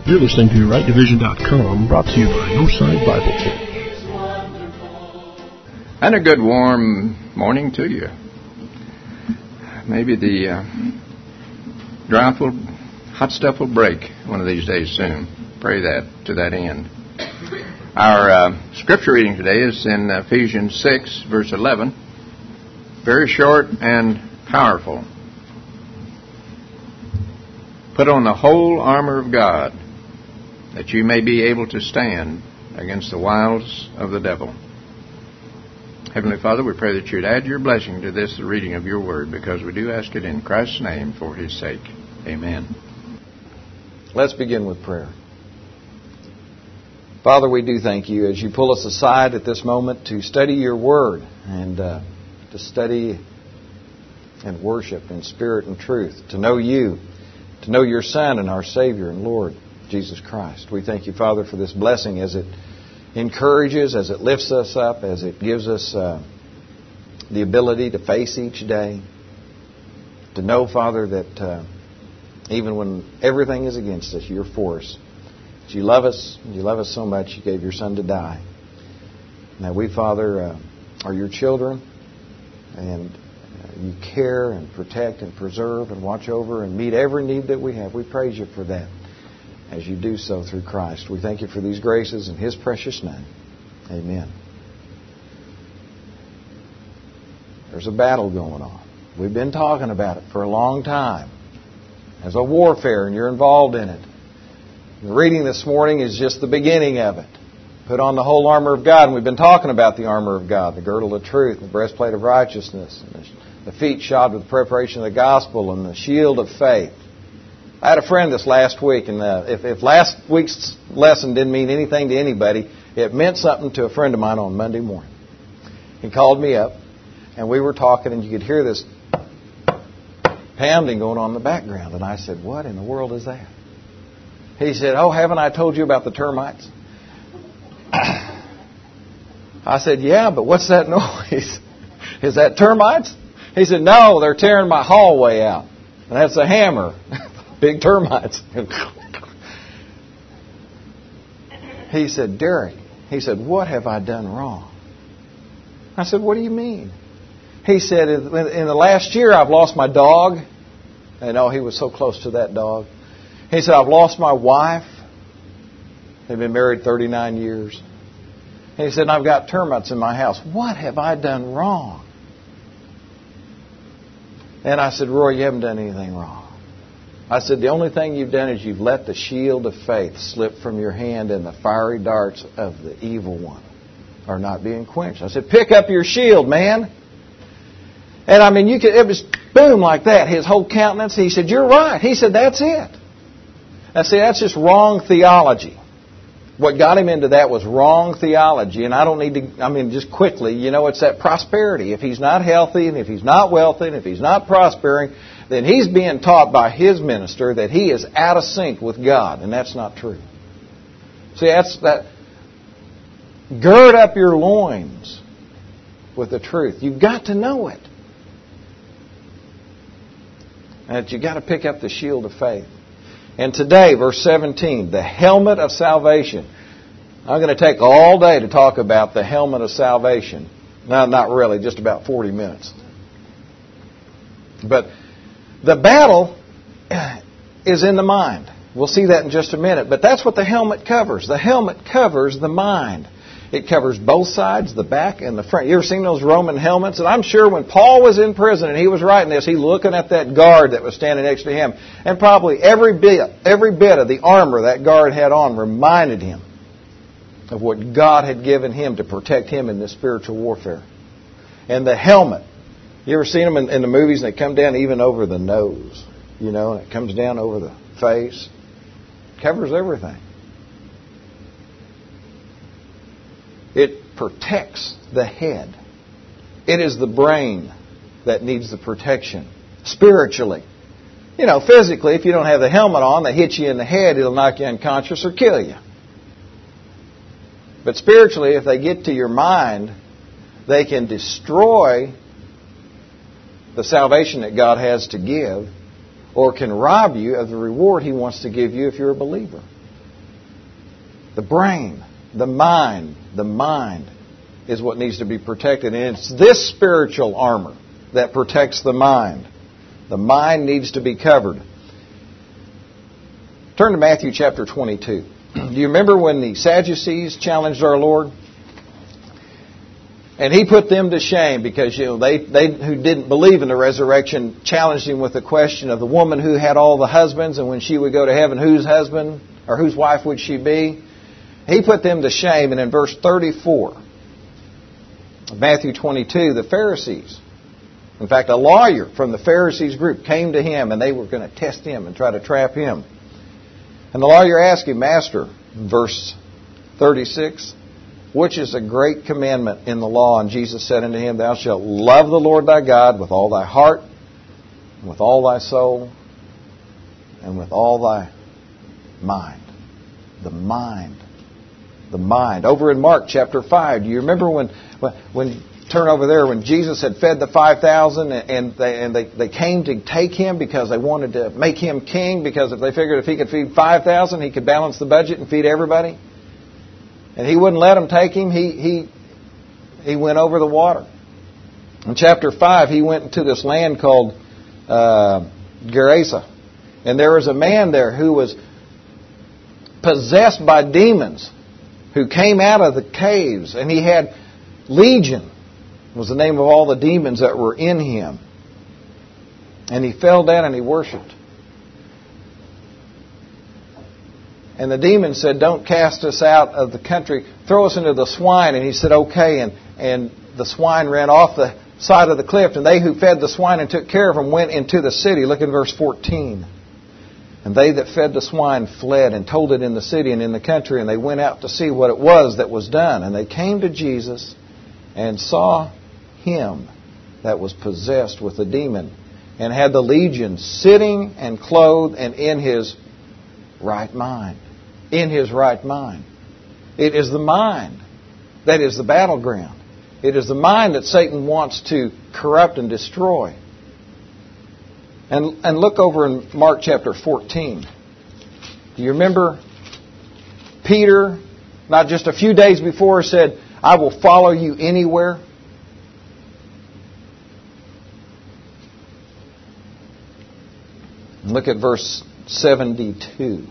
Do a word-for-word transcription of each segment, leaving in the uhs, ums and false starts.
You're listening to right division dot com, brought to you by Northside Bible Church. And a good warm morning to you. Maybe the uh, drought will, hot stuff will break one of these days soon. Pray that to that end. Our uh, scripture reading today is in Ephesians six, verse eleven. Very short and powerful. Put on the whole armor of God, that you may be able to stand against the wiles of the devil. Heavenly Father, we pray that you'd add your blessing to this, the reading of your word, because we do ask it in Christ's name for his sake. Amen. Let's begin with prayer. Father, we do thank you as you pull us aside at this moment to study your word and uh, to study and worship in spirit and truth, to know you, to know your Son and our Savior and Lord, Jesus Christ. We thank you, Father, for this blessing as it encourages, as it lifts us up, as it gives us uh, the ability to face each day, to know, Father, that uh, even when everything is against us, you're for us. That you love us, you love us so much, you gave your Son to die. Now we, Father, uh, are your children, and uh, you care and protect and preserve and watch over and meet every need that we have. We praise you for that as you do so through Christ. We thank you for these graces in his precious name. Amen. There's a battle going on. We've been talking about it for a long time. There's a warfare, and you're involved in it. The reading this morning is just the beginning of it. Put on the whole armor of God. And we've been talking about the armor of God, the girdle of truth, the breastplate of righteousness, and the feet shod with the preparation of the gospel, and the shield of faith. I had a friend this last week, and uh, if, if last week's lesson didn't mean anything to anybody, it meant something to a friend of mine on Monday morning. He called me up, and we were talking, and you could hear this pounding going on in the background. And I said, "What in the world is that?" He said, "Oh, haven't I told you about the termites?" I said, "Yeah, but what's that noise? Is that termites?" He said, "No, they're tearing my hallway out. And that's a hammer. Big termites." He said, "Derek," he said, "what have I done wrong?" I said, "What do you mean?" He said, "In the last year, I've lost my dog." And oh, he was so close to that dog. He said, "I've lost my wife. They've been married thirty-nine years. He said, "I've got termites in my house. What have I done wrong?" And I said, "Roy, you haven't done anything wrong." I said, "The only thing you've done is you've let the shield of faith slip from your hand, and the fiery darts of the evil one are not being quenched." I said, "Pick up your shield, man." And I mean, you could, it was boom like that. His whole countenance. He said, "You're right." He said, "That's it." Now, see, that's just wrong theology. What got him into that was wrong theology. And I don't need to, I mean, just quickly, you know, it's that prosperity. If he's not healthy, and if he's not wealthy, and if he's not prospering, then he's being taught by his minister that he is out of sync with God. And that's not true. See, that's that. Gird up your loins with the truth. You've got to know it. And you've got to pick up the shield of faith. And today, verse seventeen, the helmet of salvation. I'm going to take all day to talk about the helmet of salvation. No, not really, just about forty minutes. But the battle is in the mind. We'll see that in just a minute. But that's what the helmet covers. The helmet covers the mind. It covers both sides, the back and the front. You ever seen those Roman helmets? And I'm sure when Paul was in prison and he was writing this, he was looking at that guard that was standing next to him. And probably every bit, every bit of the armor that guard had on reminded him of what God had given him to protect him in this spiritual warfare. And the helmet, you ever seen them in, in the movies, and they come down even over the nose, you know, and it comes down over the face. It covers everything. It protects the head. It is the brain that needs the protection. Spiritually. You know, physically, if you don't have the helmet on, they hit you in the head, it'll knock you unconscious or kill you. But spiritually, if they get to your mind, they can destroy the salvation that God has to give, or can rob you of the reward He wants to give you if you're a believer. The brain, the mind, the mind is what needs to be protected. And it's this spiritual armor that protects the mind. The mind needs to be covered. Turn to Matthew chapter twenty-two. Do you remember when the Sadducees challenged our Lord? And He put them to shame because, you know, they, they who didn't believe in the resurrection challenged Him with the question of the woman who had all the husbands, and when she would go to heaven, whose husband or whose wife would she be? He put them to shame. And in verse thirty-four of Matthew twenty-two, the Pharisees, in fact, a lawyer from the Pharisees group came to Him, and they were going to test Him and try to trap Him. And the lawyer asked Him, Master, in verse thirty-six, which is a great commandment in the law? And Jesus said unto him, Thou shalt love the Lord thy God with all thy heart, and with all thy soul, and with all thy mind. The mind. The mind. Over in Mark chapter five, do you remember when, when turn over there, when Jesus had fed the five thousand and they and they, they came to take Him because they wanted to make Him king, because if they figured if He could feed five thousand, He could balance the budget and feed everybody? And He wouldn't let them take Him. He he he went over the water. In chapter five, He went into this land called uh, Gerasa. And there was a man there who was possessed by demons, who came out of the caves. And he had Legion, was the name of all the demons that were in him. And he fell down and he worshipped. And the demon said, Don't cast us out of the country. Throw us into the swine. And he said, okay. And, and the swine ran off the side of the cliff. And they who fed the swine and took care of them went into the city. Look in verse fourteen. And they that fed the swine fled and told it in the city and in the country. And they went out to see what it was that was done. And they came to Jesus and saw him that was possessed with the demon, and had the legion sitting and clothed and in his right mind. In his right mind. It is the mind that is the battleground. It is the mind that Satan wants to corrupt and destroy. And, and look over in Mark chapter fourteen. Do you remember Peter, not just a few days before, said, I will follow you anywhere? Look at verse seventy-two.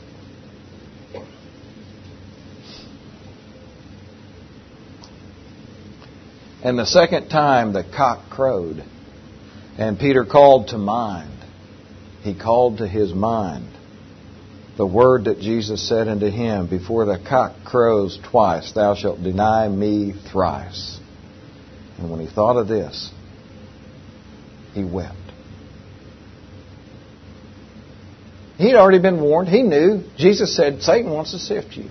And the second time the cock crowed, and Peter called to mind. He called to his mind the word that Jesus said unto him, Before the cock crows twice, thou shalt deny me thrice. And when he thought of this, he wept. He'd already been warned. He knew. Jesus said, Satan wants to sift you.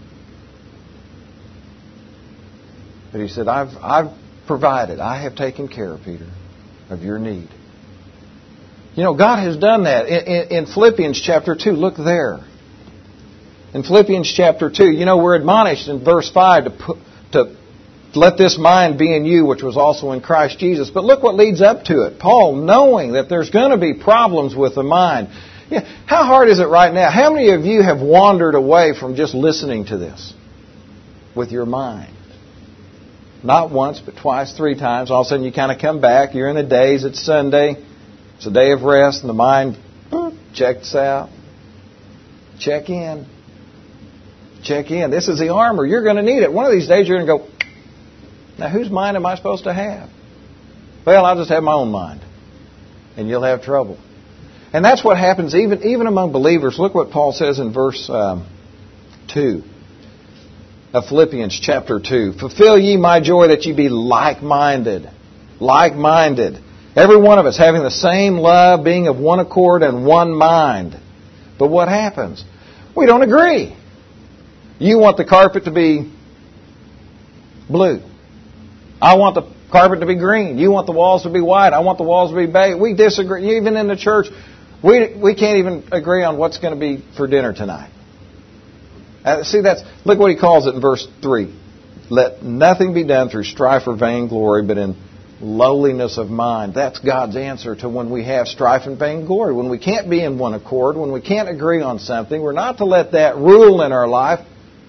But he said, I've, I've provided. I have taken care, Peter, of your need. You know, God has done that. In, in, in Philippians chapter two, look there. In Philippians chapter two, you know, we're admonished in verse five to, put, to let this mind be in you, which was also in Christ Jesus. But look what leads up to it. Paul, knowing that there's going to be problems with the mind. Yeah, how hard is it right now? How many of you have wandered away from just listening to this with your mind? Not once, but twice, three times. All of a sudden you kind of come back. You're in the days. It's Sunday. It's a day of rest. And the mind boop, checks out. Check in. Check in. This is the armor. You're going to need it. One of these days you're going to go, now whose mind am I supposed to have? Well, I'll just have my own mind. And you'll have trouble. And that's what happens even, even among believers. Look what Paul says in verse um, two of Philippians chapter two. Fulfill ye my joy that ye be like-minded. Like-minded. Every one of us having the same love, being of one accord and one mind. But what happens? We don't agree. You want the carpet to be blue. I want the carpet to be green. You want the walls to be white. I want the walls to be beige. We disagree. Even in the church, we we can't even agree on what's going to be for dinner tonight. Uh, see, that's look what he calls it in verse three. Let nothing be done through strife or vainglory, but in lowliness of mind. That's God's answer to when we have strife and vainglory. When we can't be in one accord, when we can't agree on something, we're not to let that rule in our life.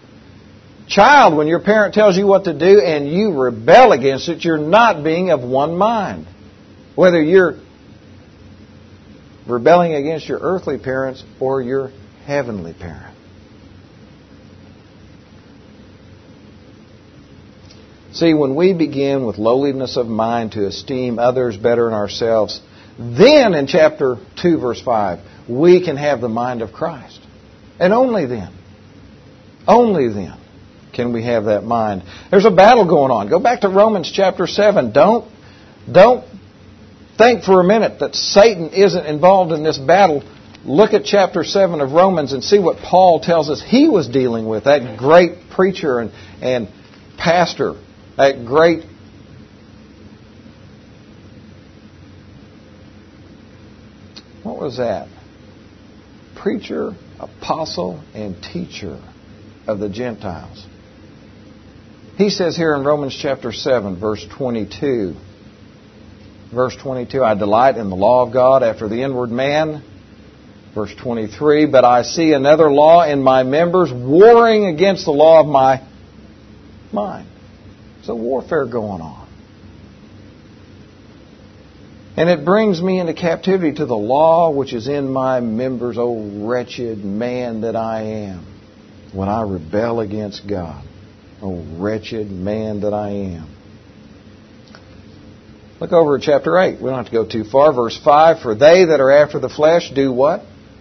Child, when your parent tells you what to do and you rebel against it, you're not being of one mind. Whether you're rebelling against your earthly parents or your heavenly parent. See, when we begin with lowliness of mind to esteem others better than ourselves, then in chapter two, verse five, we can have the mind of Christ. And only then, only then can we have that mind. There's a battle going on. Go back to Romans chapter seven. Don't, don't think for a minute that Satan isn't involved in this battle. Look at chapter seven of Romans and see what Paul tells us he was dealing with. That great preacher and, and pastor. That great what was that? Preacher, apostle, and teacher of the Gentiles. He says here in Romans chapter seven, verse twenty-two. Verse twenty-two, I delight in the law of God after the inward man. Verse twenty-three, but I see another law in my members warring against the law of my mind. There's a warfare going on. And it brings me into captivity to the law which is in my members, O wretched man that I am, when I rebel against God. O wretched man that I am. Look over at chapter eight. We don't have to go too far. Verse five, for they that are after the flesh do what?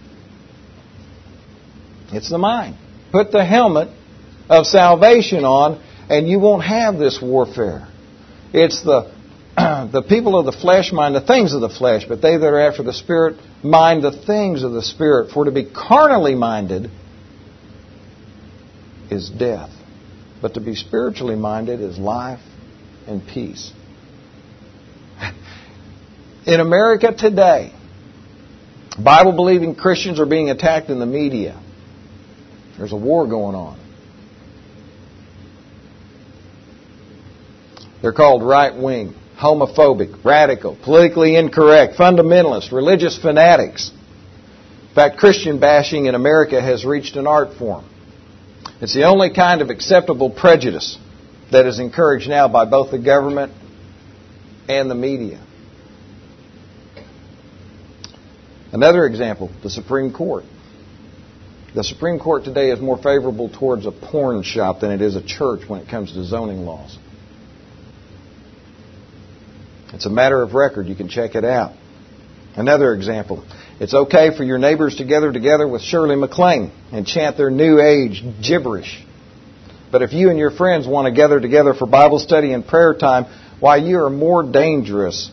It's the mind. Put the helmet of salvation on, and you won't have this warfare. It's the the people of the flesh mind the things of the flesh, but they that are after the Spirit mind the things of the Spirit. For to be carnally minded is death, but to be spiritually minded is life and peace. In America today, Bible-believing Christians are being attacked in the media. There's a war going on. They're called right-wing, homophobic, radical, politically incorrect, fundamentalist, religious fanatics. In fact, Christian bashing in America has reached an art form. It's the only kind of acceptable prejudice that is encouraged now by both the government and the media. Another example, the Supreme Court. The Supreme Court today is more favorable towards a porn shop than it is a church when it comes to zoning laws. It's a matter of record. You can check it out. Another example. It's okay for your neighbors to gather together with Shirley MacLaine and chant their New Age gibberish. But if you and your friends want to gather together for Bible study and prayer time, why, you are more dangerous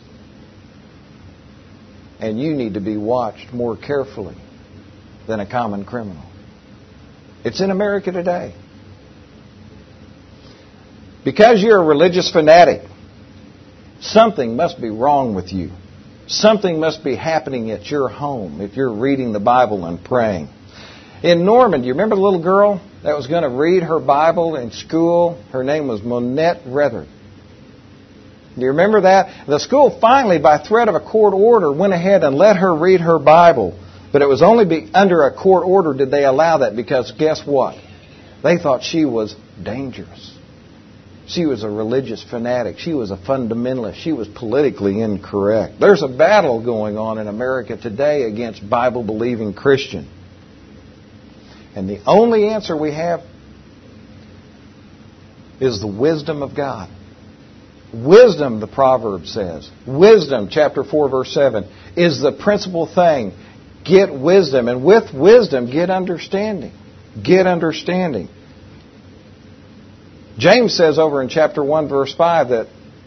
and you need to be watched more carefully than a common criminal. It's in America today. Because you're a religious fanatic, something must be wrong with you. Something must be happening at your home if you're reading the Bible and praying. In Norman, do you remember the little girl that was going to read her Bible in school? Her name was Monette Rether. Do you remember that? The school finally, by threat of a court order, went ahead and let her read her Bible. But it was only be, under a court order did they allow that, because guess what? They thought she was dangerous. She was a religious fanatic. She was a fundamentalist. She was politically incorrect. There's a battle going on in America today against Bible-believing Christians. And the only answer we have is the wisdom of God. Wisdom, the proverb says. Wisdom, chapter four, verse seven, is the principal thing. Get wisdom. And with wisdom, get understanding. Get understanding. James says over in chapter one, verse five, that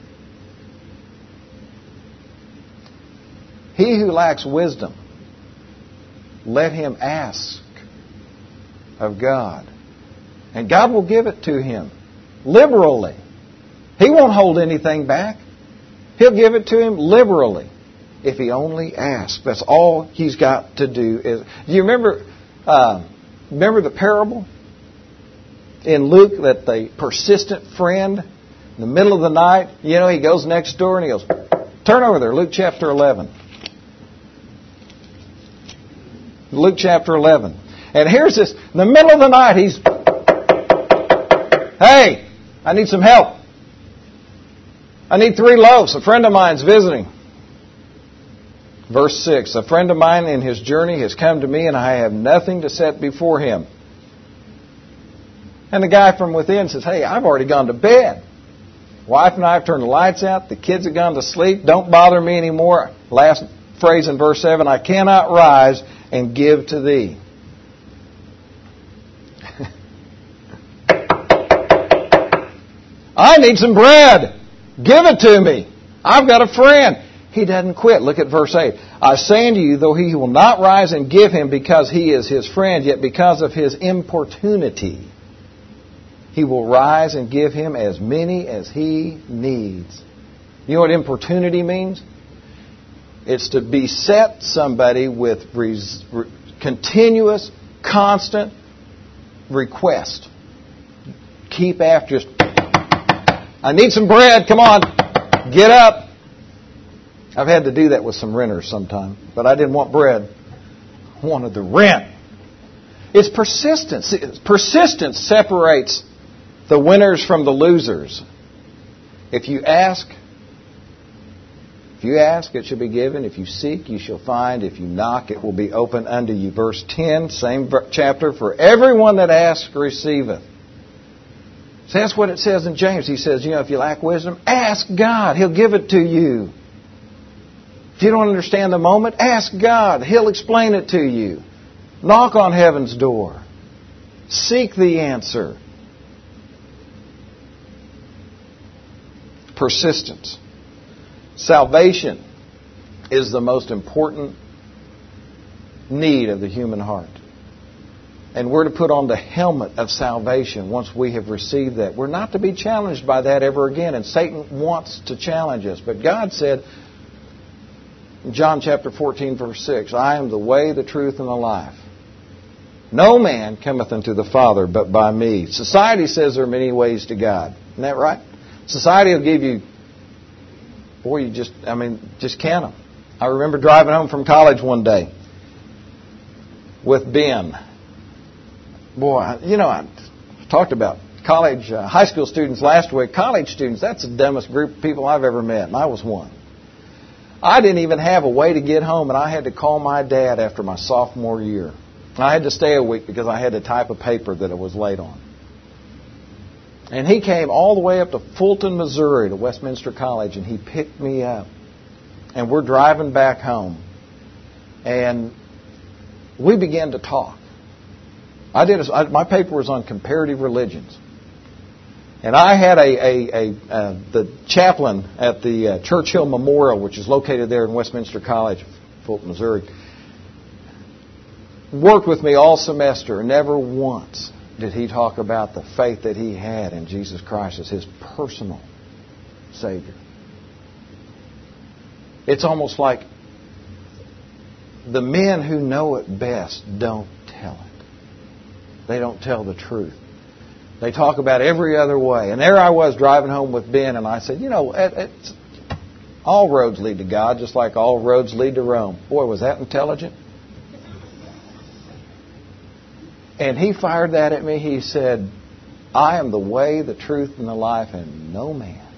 he who lacks wisdom, let him ask of God. And God will give it to him liberally. He won't hold anything back. He'll give it to him liberally if he only asks. That's all he's got to do. Is, do you remember, uh, remember the parable in Luke that the persistent friend, in the middle of the night, you know, he goes next door and he goes, turn over there, Luke chapter eleven. Luke chapter eleven. And here's this, in the middle of the night, he's, Hey, I need some help. I need three loaves. A friend of mine's visiting. Verse six, a friend of mine in his journey has come to me, and I have nothing to set before him. And the guy from within says, hey, I've already gone to bed. Wife and I have turned the lights out. The kids have gone to sleep. Don't bother me anymore. Last phrase in verse seven, I cannot rise and give to thee. I need some bread. Give it to me. I've got a friend. He doesn't quit. Look at verse eight. I say unto you, though he will not rise and give him because he is his friend, yet because of his importunity, he will rise and give him as many as he needs. You know what importunity means? It's to beset somebody with res- re- continuous, constant request. Keep after. I need some bread. Come on. Get up. I've had to do that with some renters sometime, but I didn't want bread. I wanted the rent. It's persistence. Persistence separates the winners from the losers. If you ask, if you ask, it shall be given. If you seek, you shall find. If you knock, it will be opened unto you. Verse ten, same chapter. For everyone that asks receiveth. So that's what it says in James. He says, you know, if you lack wisdom, ask God. He'll give it to you. If you don't understand the moment, ask God. He'll explain it to you. Knock on heaven's door. Seek the answer. Persistence. Salvation is the most important need of the human heart. And we're to put on the helmet of salvation once we have received that. We're not to be challenged by that ever again. And Satan wants to challenge us. But God said in John chapter fourteen, verse six, I am the way, the truth, and the life. No man cometh unto the Father but by me. Society says there are many ways to God. Isn't that right? Society will give you, boy, you just, I mean, just count them. I remember driving home from college one day with Ben. Boy, you know, I talked about college, uh, high school students last week. College students, that's the dumbest group of people I've ever met, and I was one. I didn't even have a way to get home, and I had to call my dad after my sophomore year. I had to stay a week because I had to type a paper that I was late on. And he came all the way up to Fulton, Missouri, to Westminster College, and he picked me up. And we're driving back home. And we began to talk. I did. A, I, my paper was on comparative religions. And I had a, a, a uh, the chaplain at the uh, Churchill Memorial, which is located there in Westminster College, Fulton, Missouri, worked with me all semester. Never once did he talk about the faith that he had in Jesus Christ as his personal Savior. It's almost like the men who know it best don't tell it. They don't tell the truth. They talk about every other way. And there I was driving home with Ben, and I said, you know, it, it's, all roads lead to God, just like all roads lead to Rome. Boy, was that intelligent. And he fired that at me. He said, I am the way, the truth, and the life, and no man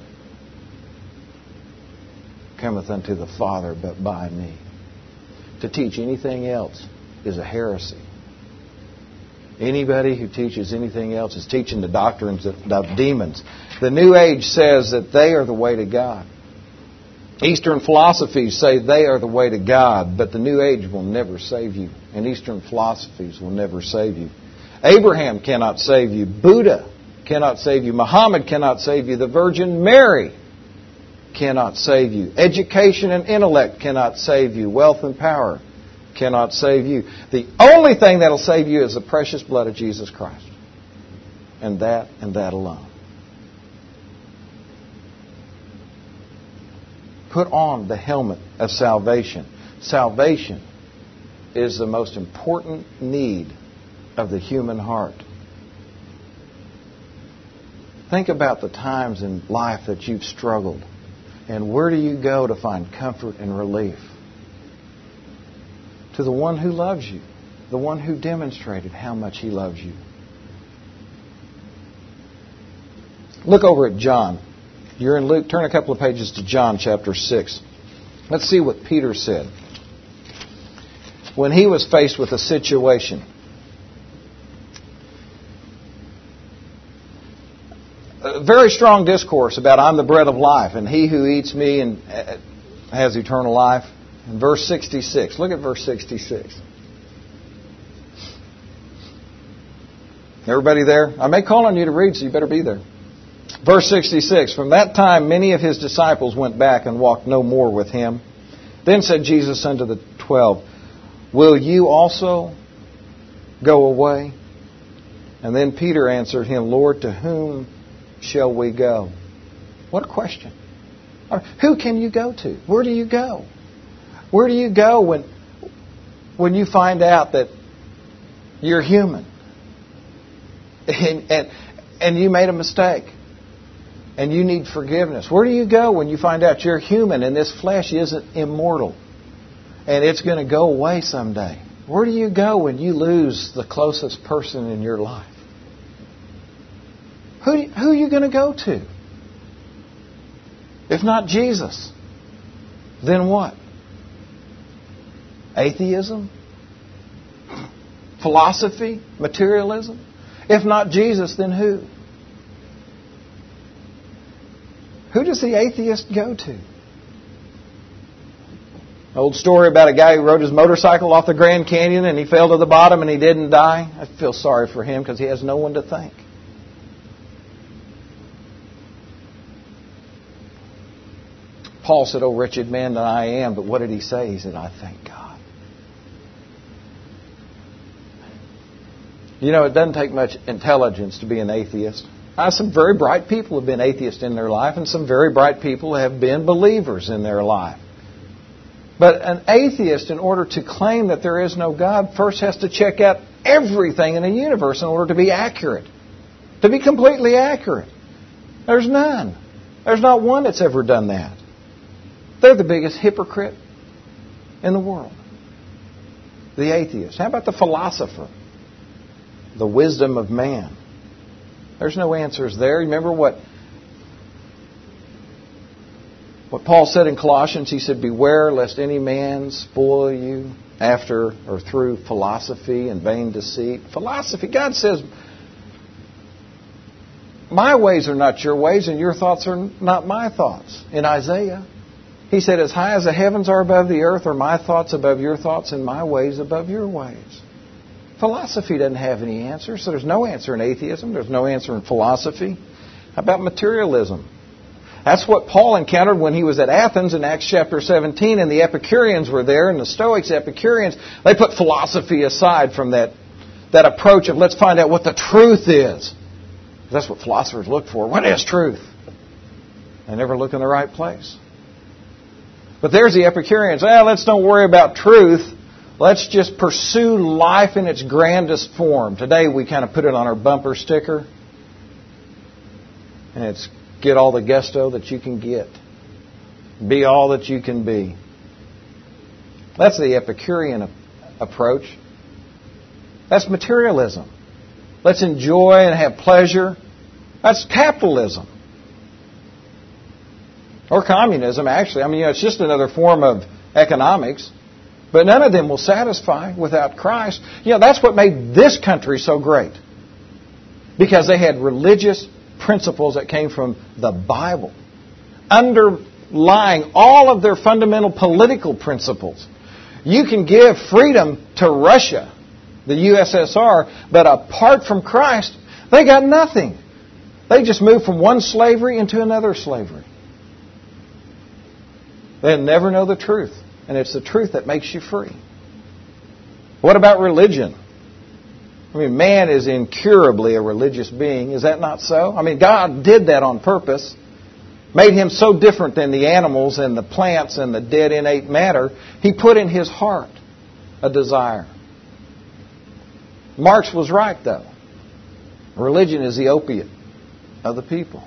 cometh unto the Father but by me. To teach anything else is a heresy. Anybody who teaches anything else is teaching the doctrines of demons. The New Age says that they are the way to God. Eastern philosophies say they are the way to God, but the New Age will never save you, and Eastern philosophies will never save you. Abraham cannot save you. Buddha cannot save you. Muhammad cannot save you. The Virgin Mary cannot save you. Education and intellect cannot save you. Wealth and power cannot save you. The only thing that will save you is the precious blood of Jesus Christ. And that and that alone. Put on the helmet of salvation. Salvation is the most important need of the human heart. Think about the times in life that you've struggled. And where do you go to find comfort and relief? To the one who loves you. The one who demonstrated how much he loves you. Look over at John. You're in Luke. Turn a couple of pages to John chapter six. Let's see what Peter said when he was faced with a situation. A very strong discourse about I'm the bread of life, and he who eats me and has eternal life. In verse sixty-six. Look at verse sixty-six. Everybody there? I may call on you to read, so you better be there. Verse sixty-six. From that time many of his disciples went back and walked no more with him. Then said Jesus unto the twelve, Will you also go away? And then Peter answered him, Lord, to whom shall we go? What a question. Who can you go to? Where do you go? Where do you go when, when you find out that you're human and, and, and you made a mistake and you need forgiveness? Where do you go when you find out you're human and this flesh isn't immortal and it's going to go away someday? Where do you go when you lose the closest person in your life? Who, who are you going to go to? If not Jesus, then what? Atheism? Philosophy? Materialism? If not Jesus, then who? Who does the atheist go to? Old story about a guy who rode his motorcycle off the Grand Canyon and he fell to the bottom and he didn't die. I feel sorry for him because he has no one to thank. Paul said, "Oh, wretched man that I am." But what did he say? He said, "I thank God." You know, it doesn't take much intelligence to be an atheist. Now, some very bright people have been atheists in their life, and some very bright people have been believers in their life. But an atheist, in order to claim that there is no God, first has to check out everything in the universe in order to be accurate. To be completely accurate. There's none. There's not one that's ever done that. They're the biggest hypocrite in the world. The atheist. How about the philosopher? The wisdom of man. There's no answers there. Remember what, what Paul said in Colossians? He said, "Beware lest any man spoil you after or through philosophy and vain deceit." Philosophy. God says, "My ways are not your ways and your thoughts are not my thoughts." In Isaiah, He said, "As high as the heavens are above the earth are my thoughts above your thoughts and my ways above your ways." Philosophy doesn't have any answers, so there's no answer in atheism. There's no answer in philosophy. How about materialism? That's what Paul encountered when he was at Athens in Acts chapter seventeen, and the Epicureans were there, and the Stoics, Epicureans, they put philosophy aside from that, that approach of let's find out what the truth is. That's what philosophers look for. What is truth? They never look in the right place. But there's the Epicureans. Well, let's don't worry about truth. Let's just pursue life in its grandest form. Today we kind of put it on our bumper sticker. And it's get all the gusto that you can get. Be all that you can be. That's the Epicurean approach. That's materialism. Let's enjoy and have pleasure. That's capitalism. Or communism, actually. I mean, you know, it's just another form of economics. But none of them will satisfy without Christ. You know, that's what made this country so great. Because they had religious principles that came from the Bible. Underlying all of their fundamental political principles. You can give freedom to Russia, the U S S R, but apart from Christ, they got nothing. They just moved from one slavery into another slavery. They'll never know the truth. And it's the truth that makes you free. What about religion? I mean, man is incurably a religious being. Is that not so? I mean, God did that on purpose. Made him so different than the animals and the plants and the dead innate matter. He put in his heart a desire. Marx was right, though. Religion is the opiate of the people.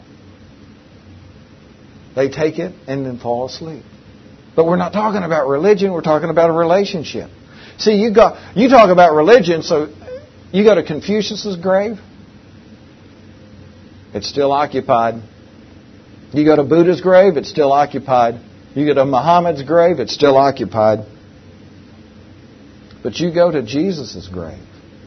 They take it and then fall asleep. But we're not talking about religion, we're talking about a relationship. See, you go, you talk about religion, so you go to Confucius' grave. It's still occupied. You go to Buddha's grave, it's still occupied. You go to Muhammad's grave, it's still occupied. But you go to Jesus' grave,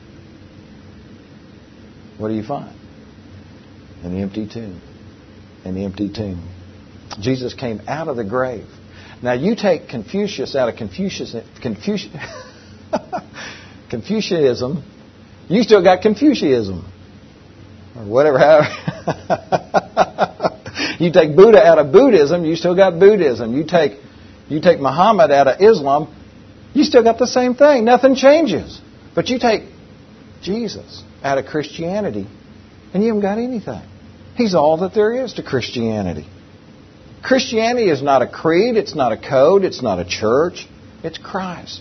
what do you find? An empty tomb. An empty tomb. Jesus came out of the grave. Now you take Confucius out of Confucius, Confucius, Confucianism, you still got Confucianism. Or whatever. You take Buddha out of Buddhism, you still got Buddhism. You take you take Muhammad out of Islam, you still got the same thing. Nothing changes. But you take Jesus out of Christianity, and you haven't got anything. He's all that there is to Christianity. Christianity is not a creed, it's not a code, it's not a church. It's Christ.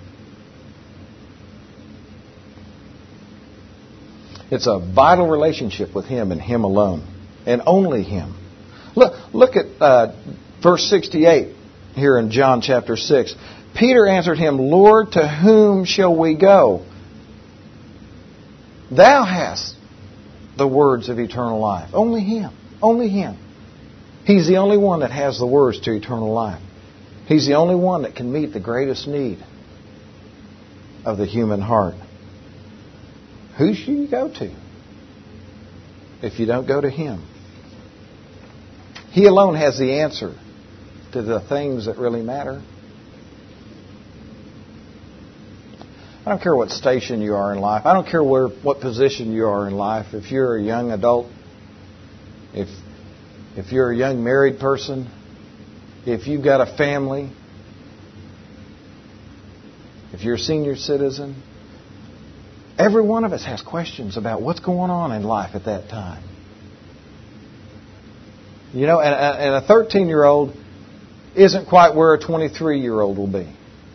It's a vital relationship with Him and Him alone, and only Him. Look, look at uh, verse sixty-eight here in John chapter six. Peter answered Him, Lord, to whom shall we go? Thou hast the words of eternal life. Only Him. Only Him. He's the only one that has the words to eternal life. He's the only one that can meet the greatest need of the human heart. Who should you go to if you don't go to Him? He alone has the answer to the things that really matter. I don't care what station you are in life. I don't care where, what position you are in life. If you're a young adult, if if you're a young married person, if you've got a family, if you're a senior citizen, every one of us has questions about what's going on in life at that time. You know, and, and a thirteen-year-old isn't quite where a twenty-three-year-old will be.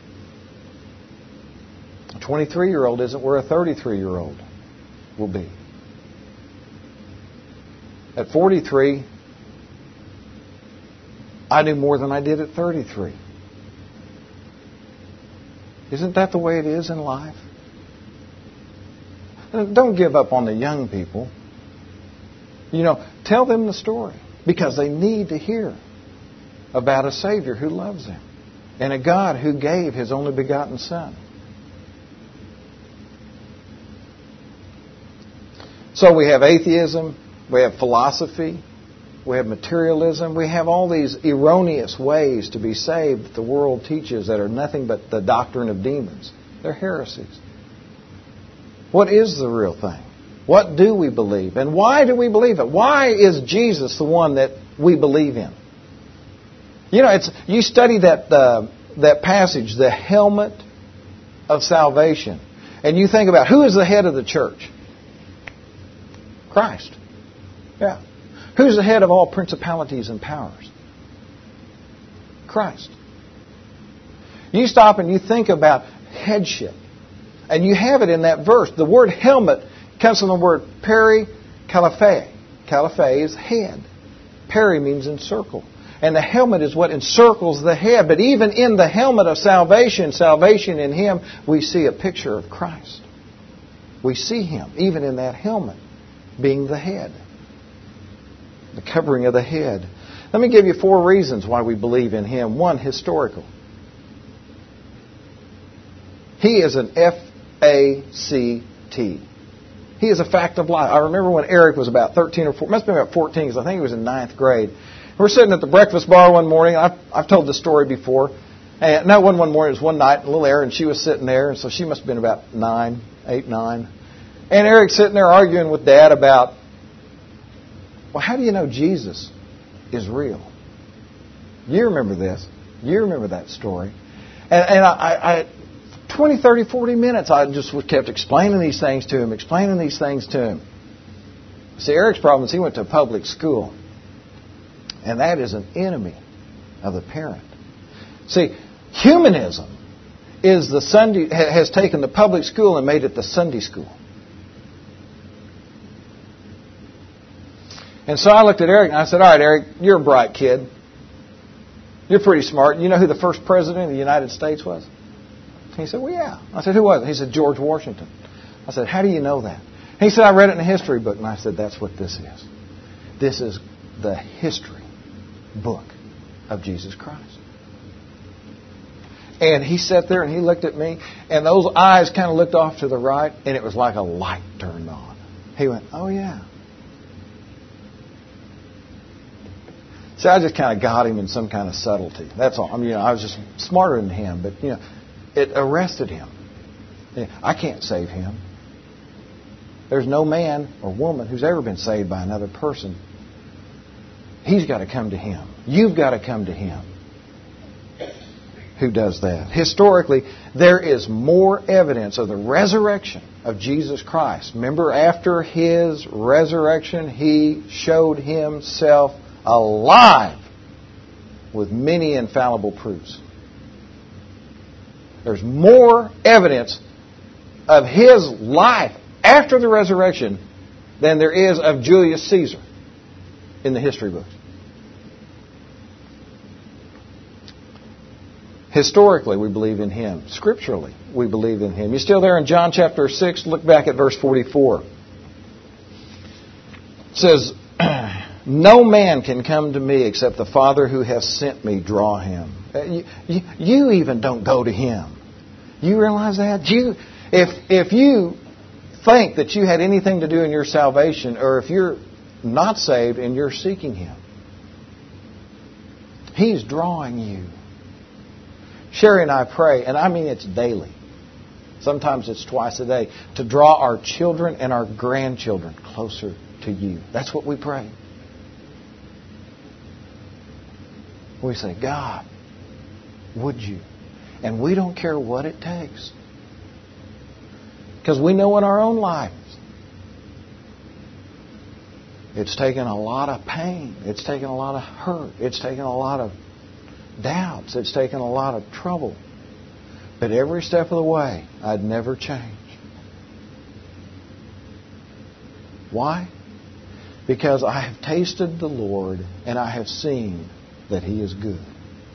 A twenty-three-year-old isn't where a thirty-three-year-old will be. At forty-three, I knew more than I did at thirty-three. Isn't that the way it is in life? Don't give up on the young people. You know, tell them the story because they need to hear about a Savior who loves them and a God who gave His only begotten Son. So we have atheism, we have philosophy, we have materialism, we have all these erroneous ways to be saved that the world teaches that are nothing but the doctrine of demons. They're heresies. What is the real thing? What do we believe? And why do we believe it? Why is Jesus the one that we believe in? You know, it's you study that uh, that passage, the helmet of salvation, and you think about who is the head of the church? Christ. Yeah. Who's the head of all principalities and powers? Christ. You stop and you think about headship. And you have it in that verse. The word helmet comes from the word peri-kaliphe. Kaliphe is head. Peri means encircle. And the helmet is what encircles the head. But even in the helmet of salvation, salvation in Him, we see a picture of Christ. We see Him, even in that helmet, being the head. The covering of the head. Let me give you four reasons why we believe in Him. One, historical. He is an F A C T. He is a fact of life. I remember when Eric was about thirteen or fourteen, must have been about fourteen, because I think he was in ninth grade. We're sitting at the breakfast bar one morning. I've, I've told this story before. And no, one one morning, it was one night, little Erin, she was sitting there, and so she must have been about nine, eight, nine. And Eric's sitting there arguing with Dad about, well, how do you know Jesus is real? You remember this. You remember that story. And, and I, I, twenty, thirty, forty minutes, I just kept explaining these things to him, explaining these things to him. See, Eric's problem is he went to a public school. And that is an enemy of the parent. See, humanism is the Sunday has taken the public school and made it the Sunday school. And so I looked at Eric and I said, all right, Eric, you're a bright kid. You're pretty smart. You know who the first president of the United States was? He said, well, yeah. I said, who was it? He said, George Washington. I said, how do you know that? He said, I read it in a history book. And I said, that's what this is. This is the history book of Jesus Christ. And he sat there and he looked at me, and those eyes kind of looked off to the right, and it was like a light turned on. He went, oh yeah. See, I just kind of got him in some kind of subtlety. That's all. I mean, you know, I was just smarter than him, but you know, it arrested him. I can't save him. There's no man or woman who's ever been saved by another person. He's got to come to him. You've got to come to him. Who does that? Historically, there is more evidence of the resurrection of Jesus Christ. Remember, after his resurrection, he showed himself alive with many infallible proofs. There's more evidence of his life after the resurrection than there is of Julius Caesar in the history books. Historically, we believe in him. Scripturally, we believe in him. You still there in John chapter six? Look back at verse forty-four. It says, no man can come to me except the Father who has sent me draw him. You, you, you even don't go to him. You realize that? You, if, if you think that you had anything to do in your salvation, or if you're not saved and you're seeking him, he's drawing you. Sherry and I pray, and I mean it's daily. Sometimes it's twice a day, to draw our children and our grandchildren closer to you. That's what we pray. We say, God, would you? And we don't care what it takes. Because we know in our own lives, it's taken a lot of pain. It's taken a lot of hurt. It's taken a lot of doubts. It's taken a lot of trouble. But every step of the way, I'd never change. Why? Because I have tasted the Lord and I have seen that he is good.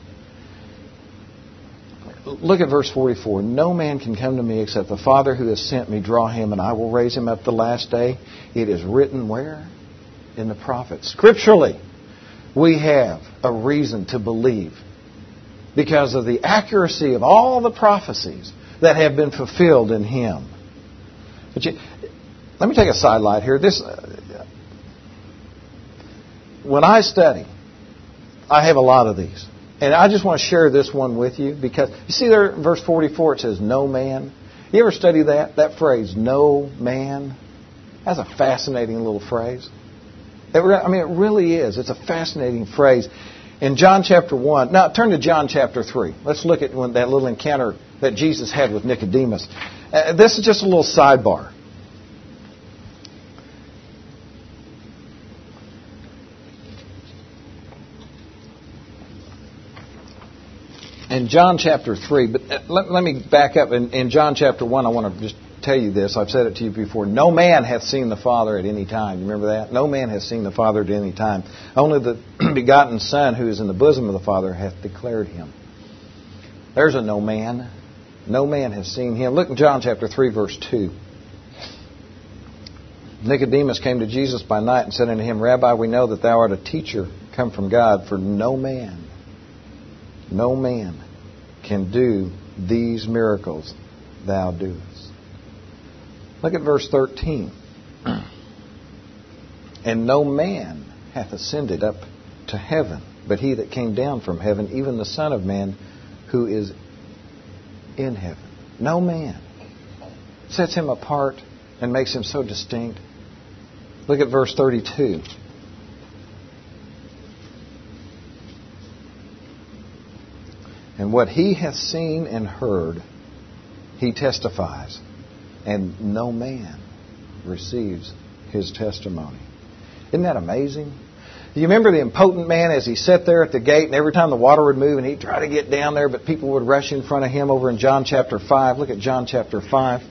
Look at verse forty-four. No man can come to me except the Father who has sent me draw him, and I will raise him up the last day. It is written where? In the prophets. Scripturally, we have a reason to believe because of the accuracy of all the prophecies that have been fulfilled in him. But you, let me take a sidelight here. This, uh, when I study, I have a lot of these. And I just want to share this one with you because, you see there in verse forty-four it says, no man. You ever study that? That phrase, no man? That's a fascinating little phrase. It, I mean, it really is. It's a fascinating phrase. In John chapter one, now turn to John chapter three. Let's look at when that little encounter that Jesus had with Nicodemus. Uh, this is just a little sidebar. In John chapter three, but let, let me back up. In, in John chapter one, I want to just tell you this. I've said it to you before. No man hath seen the Father at any time. You remember that? No man has seen the Father at any time. Only the begotten Son who is in the bosom of the Father hath declared him. There's a no man. No man has seen him. Look in John chapter three, verse two. Nicodemus came to Jesus by night and said unto him, Rabbi, we know that thou art a teacher come from God, for no man, no man can do these miracles thou doest. Look at verse thirteen. And no man hath ascended up to heaven, but he that came down from heaven, even the Son of Man who is in heaven. No man sets him apart and makes him so distinct. Look at verse thirty-two. And what he hath seen and heard, he testifies, and no man receives his testimony. Isn't that amazing? Do you remember the impotent man as he sat there at the gate, and every time the water would move and he'd try to get down there, but people would rush in front of him over in John chapter five. Look at John chapter five.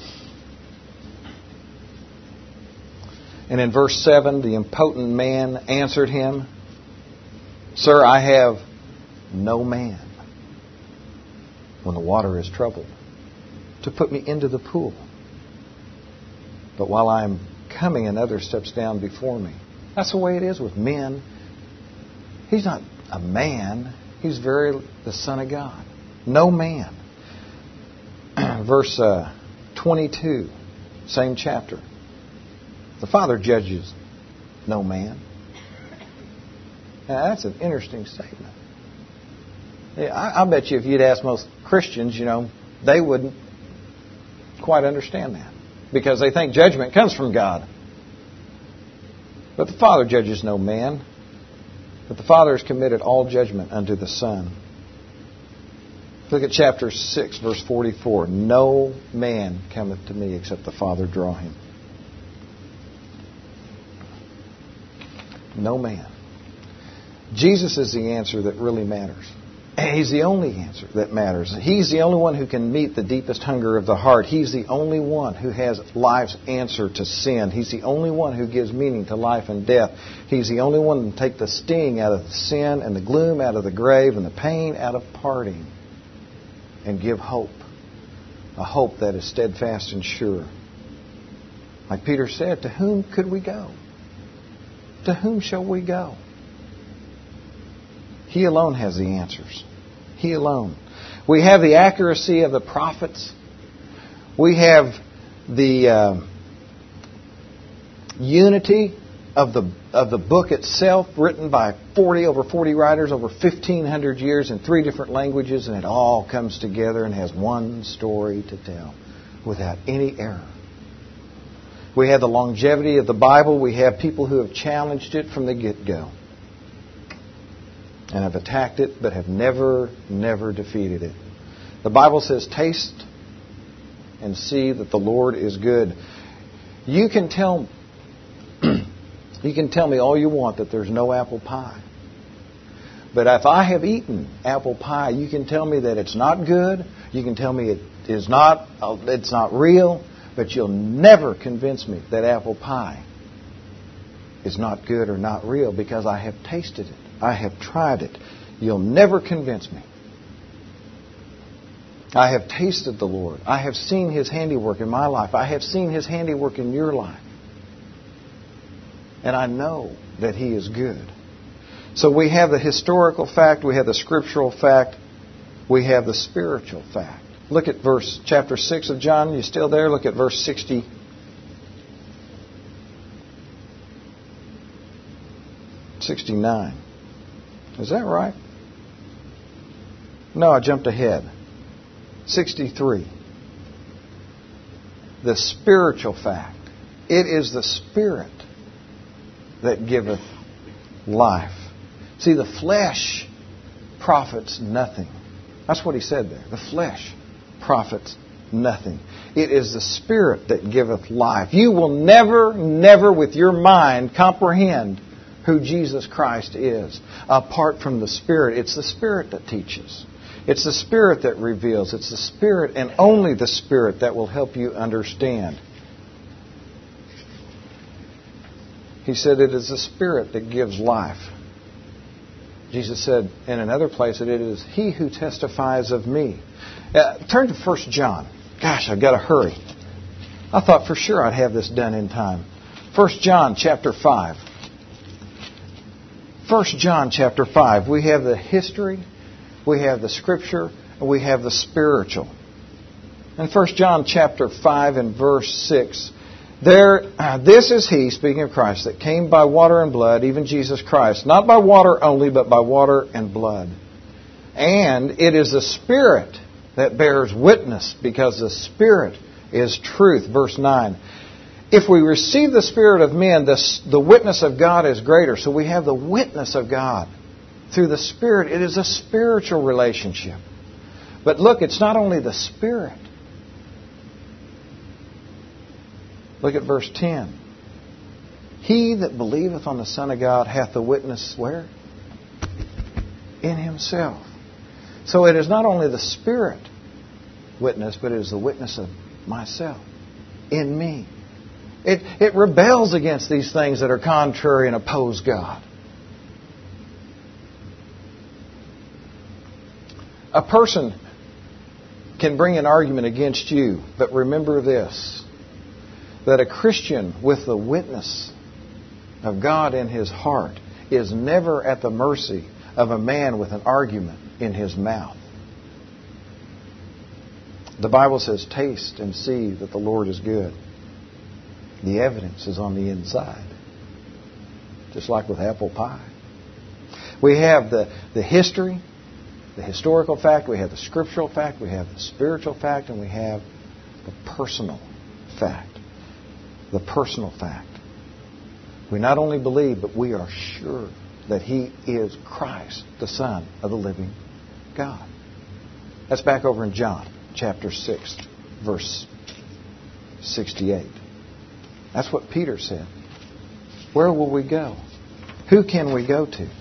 And in verse seven, the impotent man answered him, Sir, I have no man when the water is troubled to put me into the pool. But while I am coming, another steps down before me. That's the way it is with men. He's not a man. He's very the Son of God. No man. Verse uh, twenty-two, same chapter. The Father judges no man. Now, that's an interesting statement. Yeah, I, I bet you if you'd ask most Christians, you know, they wouldn't quite understand that. Because they think judgment comes from God. But the Father judges no man. But the Father has committed all judgment unto the Son. Look at chapter six, verse forty-four. No man cometh to me except the Father draw him. No man. Jesus is the answer that really matters. And He's the only answer that matters. He's the only one who can meet the deepest hunger of the heart. He's the only one who has life's answer to sin. He's the only one who gives meaning to life and death. He's the only one who can take the sting out of the sin and the gloom out of the grave and the pain out of parting and give hope. A hope that is steadfast and sure. Like Peter said, to whom could we go? To whom shall we go? He alone has the answers. He alone. We have the accuracy of the prophets. We have the uh, unity of the of the book itself, written by forty over forty writers over fifteen hundred years in three different languages, and it all comes together and has one story to tell without any error. We have the longevity of the Bible. We have people who have challenged it from the get-go and have attacked it, but have never, never defeated it. The Bible says, taste and see that the Lord is good. You can tell, you can tell me all you want that there's no apple pie. But if I have eaten apple pie, you can tell me that it's not good. You can tell me it is not, it's not real. But you'll never convince me that apple pie is not good or not real, because I have tasted it. I have tried it. You'll never convince me. I have tasted the Lord. I have seen His handiwork in my life. I have seen His handiwork in your life. And I know that He is good. So we have the historical fact. We have the scriptural fact. We have the spiritual fact. Look at verse chapter six of John. You still there? Look at verse sixty. sixty-nine. Is that right? No, I jumped ahead. sixty-three. The spiritual fact. It is the Spirit that giveth life. See, the flesh profits nothing. That's what he said there. The flesh profits nothing. It is the Spirit that giveth life. You will never, never with your mind comprehend who Jesus Christ is apart from the Spirit. It's the Spirit that teaches. It's the Spirit that reveals. It's the Spirit and only the Spirit that will help you understand. He said it is the Spirit that gives life. Jesus said in another place that it is He who testifies of me. Uh, turn to First John. Gosh, I've got to hurry. I thought for sure I'd have this done in time. First John chapter five. First John chapter five. We have the history, we have the scripture, and we have the spiritual. In First John chapter five and verse six, there, uh, this is He, speaking of Christ, that came by water and blood, even Jesus Christ. Not by water only, but by water and blood. And it is the Spirit that bears witness, because the Spirit is truth. Verse nine. If we receive the Spirit of men, the, the witness of God is greater. So we have the witness of God through the Spirit. It is a spiritual relationship. But look, it's not only the Spirit. Look at verse ten. He that believeth on the Son of God hath the witness where? In himself. So it is not only the Spirit witness, but it is the witness of myself in me. It, it rebels against these things that are contrary and oppose God. A person can bring an argument against you, but remember this, that a Christian with the witness of God in his heart is never at the mercy of a man with an argument in his mouth. The Bible says, taste and see that the Lord is good. The evidence is on the inside. Just like with apple pie. We have the, the history, the historical fact, we have the scriptural fact, we have the spiritual fact, and we have the personal fact. The personal fact. We not only believe, but we are sure that He is Christ, the Son of the living God. That's back over in John chapter six, verse sixty-eight. That's what Peter said. Where will we go? Who can we go to?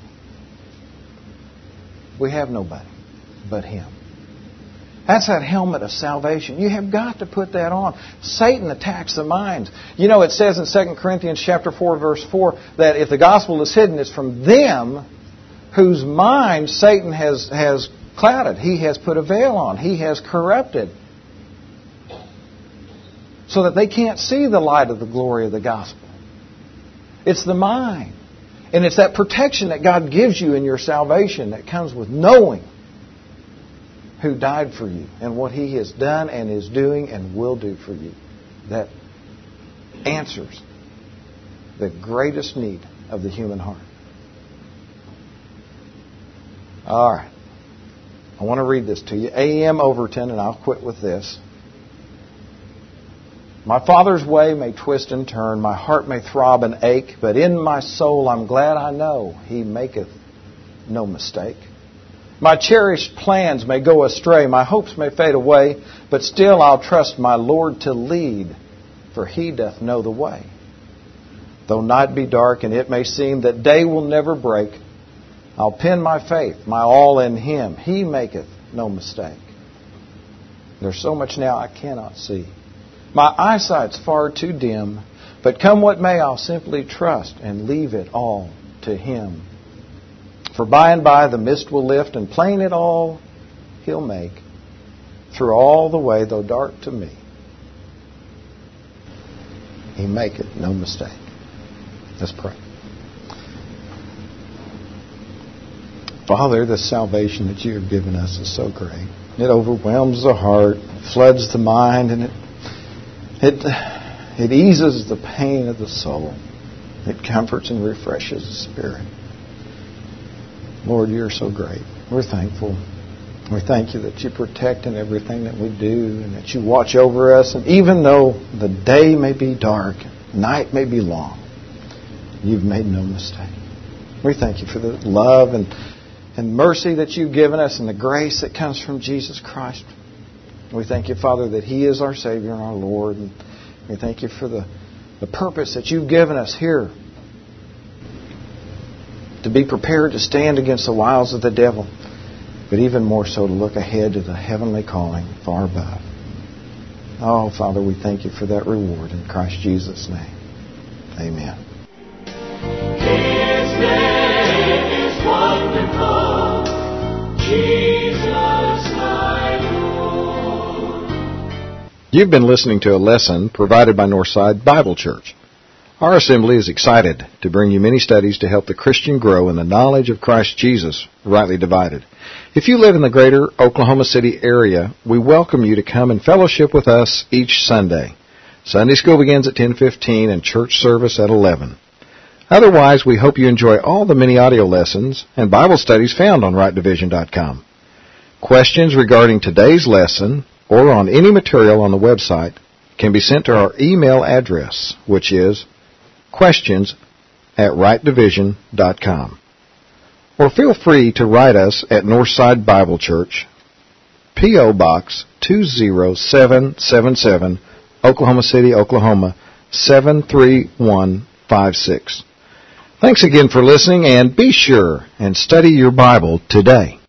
We have nobody but Him. That's that helmet of salvation. You have got to put that on. Satan attacks the mind. You know, it says in Second Corinthians chapter four, verse four, that if the gospel is hidden, it's from them whose mind Satan has, has clouded. He has put a veil on. He has corrupted. So that they can't see the light of the glory of the gospel. It's the mind. And it's that protection that God gives you in your salvation that comes with knowing who died for you and what He has done and is doing and will do for you. That answers the greatest need of the human heart. All right. I want to read this to you. A M Overton, and I'll quit with this. My Father's way may twist and turn, my heart may throb and ache, but in my soul I'm glad I know He maketh no mistake. My cherished plans may go astray, my hopes may fade away, but still I'll trust my Lord to lead, for He doth know the way. Though night be dark and it may seem that day will never break, I'll pin my faith, my all in Him. He maketh no mistake. There's so much now I cannot see. My eyesight's far too dim, but come what may, I'll simply trust and leave it all to Him. For by and by the mist will lift, and plain it all He'll make, through all the way, though dark to me. He maketh no mistake. Let's pray. Father, the salvation that You have given us is so great. It overwhelms the heart, floods the mind, and it It, it eases the pain of the soul. It comforts and refreshes the spirit. Lord, You're so great. We're thankful. We thank You that You protect in everything that we do and that You watch over us. And even though the day may be dark, night may be long, You've made no mistake. We thank You for the love and, and mercy that You've given us and the grace that comes from Jesus Christ. We thank You, Father, that He is our Savior and our Lord. And we thank You for the, the purpose that You've given us here to be prepared to stand against the wiles of the devil, but even more so to look ahead to the heavenly calling far above. Oh, Father, we thank You for that reward in Christ Jesus' name. Amen. His name is wonderful, Jesus my Lord. You've been listening to a lesson provided by Northside Bible Church. Our assembly is excited to bring you many studies to help the Christian grow in the knowledge of Christ Jesus, rightly divided. If you live in the greater Oklahoma City area, we welcome you to come and fellowship with us each Sunday. Sunday school begins at ten fifteen and church service at eleven. Otherwise, we hope you enjoy all the many audio lessons and Bible studies found on right division dot com. Questions regarding today's lesson or on any material on the website can be sent to our email address, which is questions at right division dot com. Or feel free to write us at Northside Bible Church, P O. Box two zero seven seven seven, Oklahoma City, Oklahoma seven three one five six. Thanks again for listening, and be sure and study your Bible today.